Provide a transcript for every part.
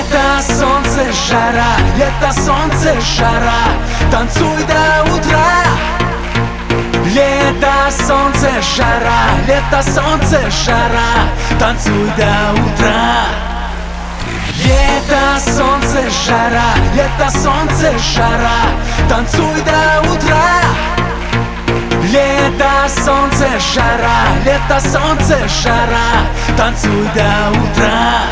Лето, солнце, жара, лето, солнце, жара, танцуй до утра. Лето, солнце, жара, лето, солнце, жара, танцуй до утра. Лето, солнце, жара, лето, солнце, жара, танцуй до утра. Лето, солнце, жара, лето, солнце, жара, танцуй до утра.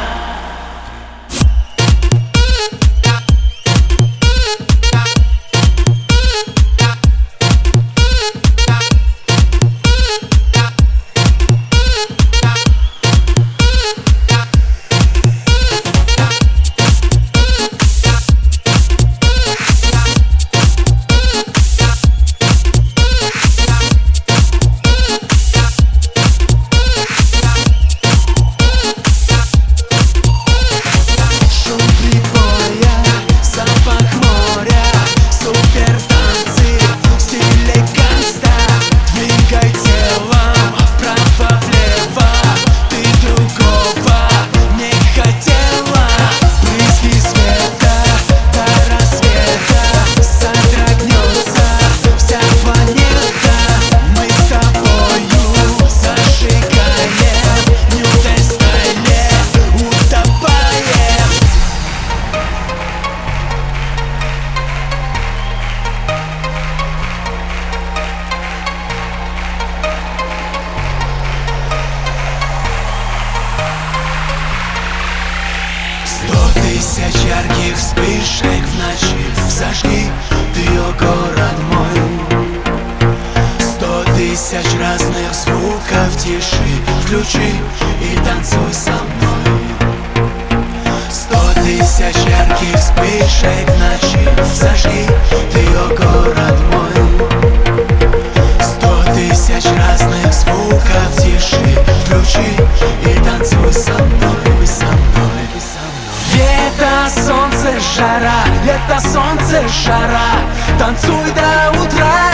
Тысяч ярких вспышек в ночи, зажги ты ее, город мой. 100 тысяч разных звуков тиши, включи и танцуй со мной. 100 тысяч ярких вспышек в ночи, зажги ты ее, город мой. 100 тысяч разных звуков тиши, включи и танцуй со мной, со мной, со мной. Лето, солнце, жара, лето, солнце, жара, танцуй до утра.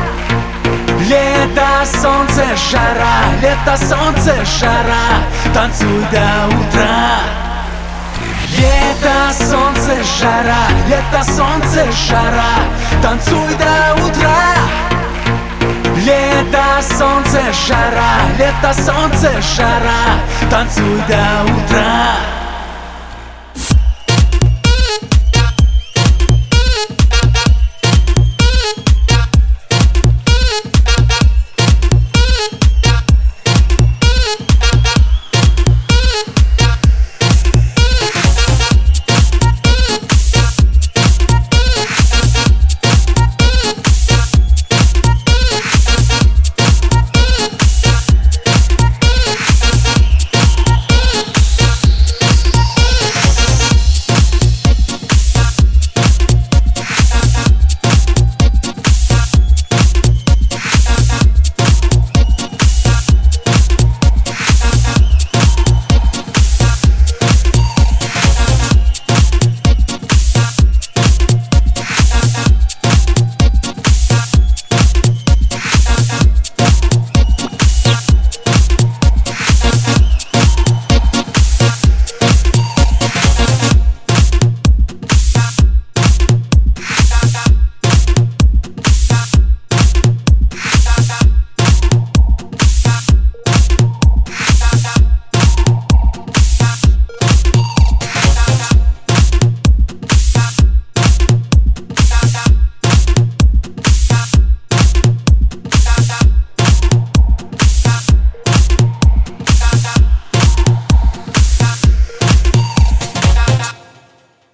Лето, солнце, жара, лето, солнце, жара, танцуй до утра. Лето, солнце, жара, лето, солнце, жара, танцуй до утра. Лето, солнце, жара, лето, солнце, жара, танцуй до утра.